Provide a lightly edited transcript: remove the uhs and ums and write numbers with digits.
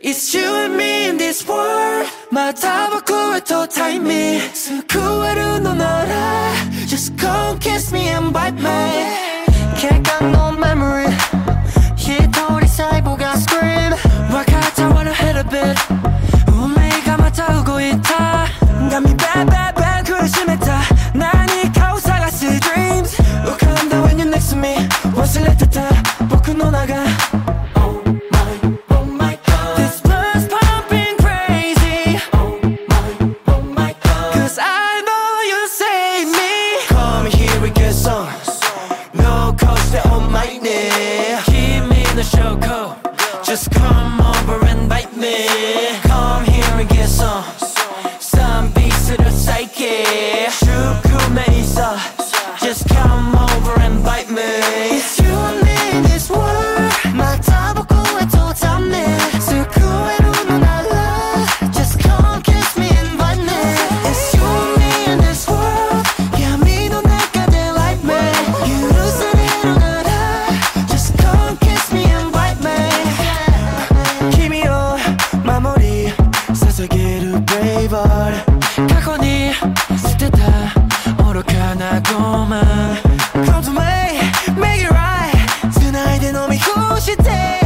It's you and me in this world また僕へと time me 救えるのなら Just come kiss me and bite me 警官の memory 一人細胞が scream 分かった wanna hit a bit 運命がまた動いた髪 bad bad bad 苦しめた何かを探す dreams 浮かんだ when you're next to me 忘れてた僕の名がJust come over and bite me Come here and get some piece of the psyche 죽음에 있어 Just come over and bite me It's you and me in this world 맞아보고 해도 닿네 스쿠에로 넌 알아 Just come kiss me and bite me It's you and me in this world 야미도 내가 돼 like me 유루선으로 날아 Just come kiss me and bite me捧げる brave heart 過去に捨てた愚かな傲慢 Come to me, make it right 繋いで飲み干して